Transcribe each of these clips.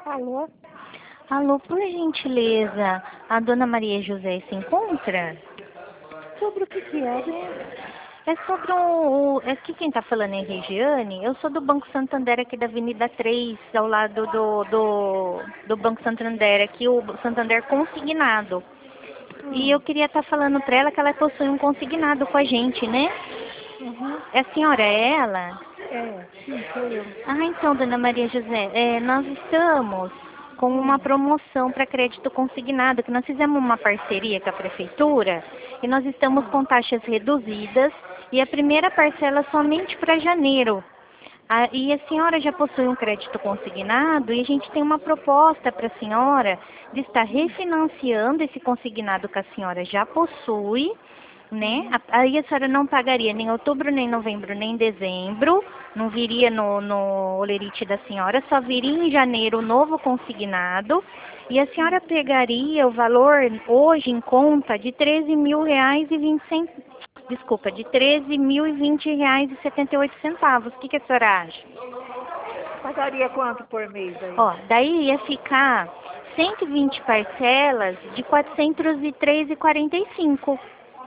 Alô? Alô, por gentileza, a dona Maria José se encontra? Sobre o que é, né? É sobre aqui quem está falando é Regiane. Eu sou do Banco Santander aqui da Avenida 3, ao lado do Banco Santander, aqui o Santander Consignado. E eu queria estar falando para ela que ela possui um consignado com a gente, né? Uhum. A senhora é ela? Sim, sou eu. Ah, então, dona Maria José, nós estamos com uma promoção para crédito consignado, que nós fizemos uma parceria com a prefeitura e nós estamos com taxas reduzidas e a primeira parcela somente para janeiro. E a senhora já possui um crédito consignado e a gente tem uma proposta para a senhora de estar refinanciando esse consignado que a senhora já possui, né? Aí a senhora não pagaria nem outubro, nem novembro, nem dezembro, não viria no holerite da senhora, só viria em janeiro o novo consignado e a senhora pegaria o valor hoje em conta de R$ 13.020. Desculpa, de R$ 13.020,78. O que a senhora acha? Pagaria quanto por mês aí? Ó, daí ia ficar 120 parcelas de R$ 403,45.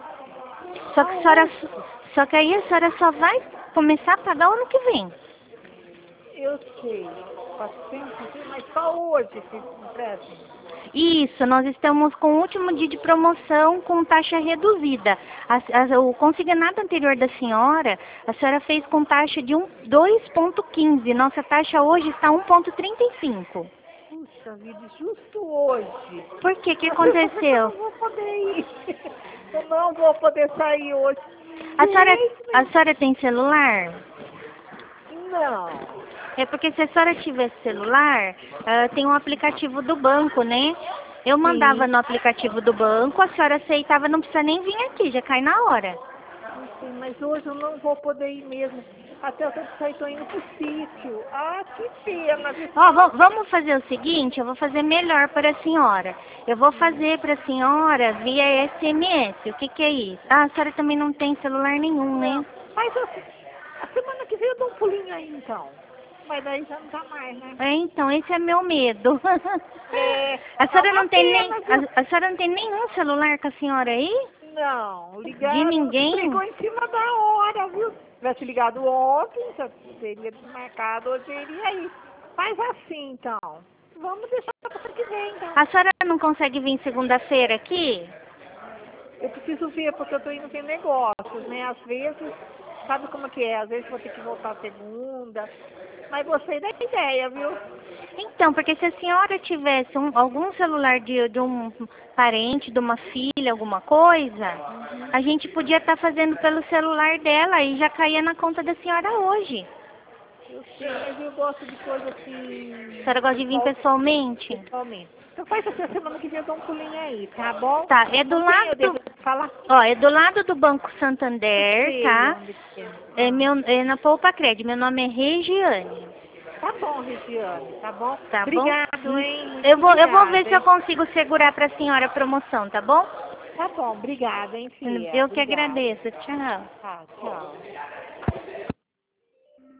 Só que aí a senhora só vai começar a pagar o ano que vem. Eu sei. 400, mas só hoje esse empréstimo. Isso, nós estamos com o último dia de promoção com taxa reduzida. O consignado anterior da senhora, a senhora fez com taxa de 2,15. Nossa taxa hoje está 1,35. Puxa vida, justo hoje. Por quê? O que aconteceu? Eu não vou poder ir. Eu não vou poder sair hoje. A senhora tem celular? Não. É porque se a senhora tivesse celular, tem um aplicativo do banco, né? Eu mandava no aplicativo do banco, a senhora aceitava, não precisa nem vir aqui, já cai na hora. Sim, mas hoje eu não vou poder ir mesmo. Até eu estou indo pro sítio. Ah, que pena. Ó, vamos fazer o seguinte, eu vou fazer melhor para a senhora. Eu vou fazer para a senhora via SMS. O que é isso? Ah, a senhora também não tem celular nenhum, né? Mas a semana que vem eu dou um pulinho aí, então. Mas daí já não tá mais, né? Então, esse é meu medo. A Tá senhora uma não tem pena, viu? a senhora não tem nenhum celular com a senhora aí? Não, De ligaram, ninguém? ligou em cima da hora, viu? Se tivesse ligado ontem, já teria desmarcado, hoje eu iria aí. Faz assim, então. Vamos deixar pra semana que vem, então. A senhora não consegue vir segunda-feira aqui? Eu preciso ver, porque eu tô indo ver negócios, né? Às vezes, sabe como que é? Às vezes vou ter que voltar segunda. Mas gostei da ideia, viu? Então, porque se a senhora tivesse algum celular de um parente, de uma filha, alguma coisa, a gente podia estar fazendo pelo celular dela e já caía na conta da senhora hoje. Eu sei, mas eu gosto de coisa A assim... senhora gosta de vir pessoalmente? Pessoalmente. Então faz assim, a semana que vem eu dou um pulinho aí, tá bom? Tá, é do Com quem eu devo lado, falar? ó, é do lado do Banco Eu Santander, sei tá? onde que é. É na Poupa Cred. Meu nome é Regiane. Tá bom, Regiane, tá bom? Tá bom? Obrigado, hein? Muito Eu vou ver obrigada, se eu hein? consigo segurar para a senhora a promoção, tá bom? Tá bom, obrigada, hein, filha? Eu que Obrigada. agradeço. Tchau. Tá, tchau.